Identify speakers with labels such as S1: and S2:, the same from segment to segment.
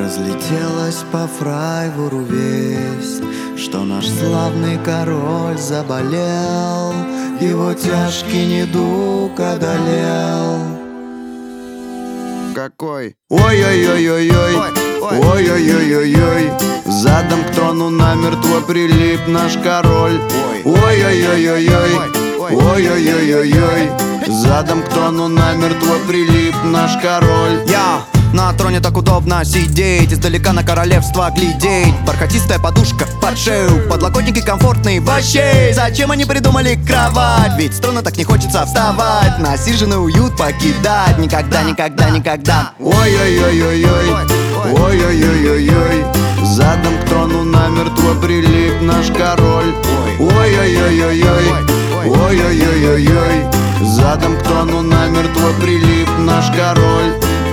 S1: Разлетелась по Фрайбуру весть, что наш славный король заболел, его тяжкий недуг одолел.
S2: Какой?
S1: Ой-ой-ой-ой-ой, ой-ой-ой-ой-ой, задом к трону намертво прилип наш король. Ой-ой-ой-ой-ой, ой-ой-ой-ой-ой, задом к трону намертво прилип наш король.
S3: На троне так удобно сидеть, издалека на королевство глядеть. Бархатистая подушка под шею, подлокотники комфортные вообще. Зачем они придумали кровать? Ведь струнно так не хочется вставать, насиженный уют покидать. Никогда, никогда, никогда.
S1: Ой-ой-ой-ой-ой, ой-ой-ой-ой-ой, задом к трону намертво прилип наш король. Ой-ой-ой-ой-ой, ой-ой-ой-ой-ой, задом к трону намертво прилип наш король.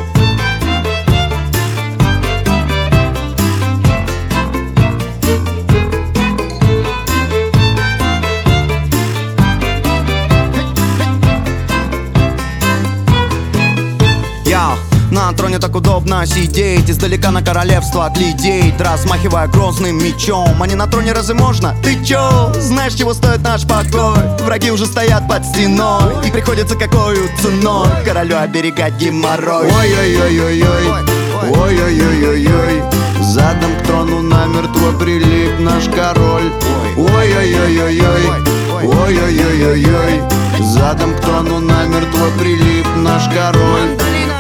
S3: На троне так удобно сидеть, издалека на королевство глядеть, размахивая грозным мечом. А не на троне разве можно? Ты чё? Знаешь, чего стоит наш покой? Враги уже стоят под стеной, и приходится какою ценой королю оберегать геморрой.
S1: Ой-ой-ой-ой-ой, ой-ой-ой-ой-ой, задом к трону намертво прилип наш король. Ой-ой-ой-ой-ой, ой-ой-ой-ой-ой, задом к трону намертво прилип наш король.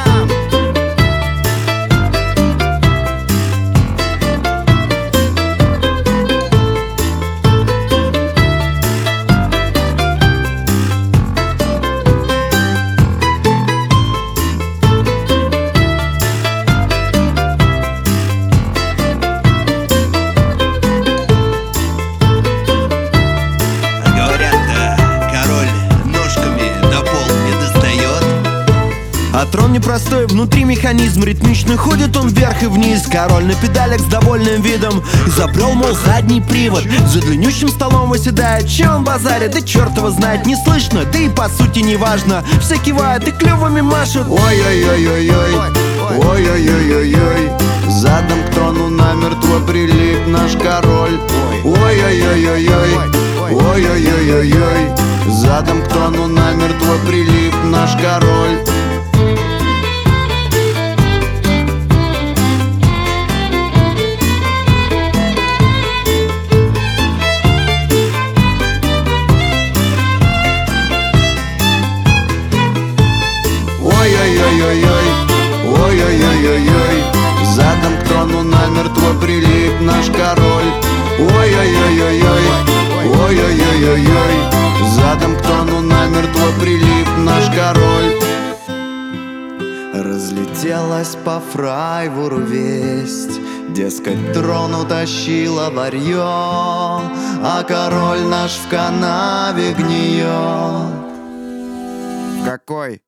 S4: А трон непростой, внутри механизм ритмично ходит он вверх и вниз. Король на педалях с довольным видом изобрел, мол, задний привод. За длиннющим столом выседает, чем он базарит, да черт его знает, не слышно, да и по сути не важно. Все кивают и клювами машут.
S1: Ой-ой-ой-ой-ой, ой-ой-ой-ой-ой, задом к трону намертво прилип наш король. Ой-ой-ой-ой-ой, ой-ой-ой-ой-ой, задом к трону намертво прилип наш король. Ой-ой-ой-ой-ой, ой-ой-ой-ой-ой, задом к трону намертво прилип наш король. Ой-ой-ой-ой-ой, ой-ой-ой-ой-ой, задом к трону намертво прилип наш король. Разлетелась по Фрайбуру весть, дескать, трон утащила варьё, а король наш в канаве гниет.
S2: Какой?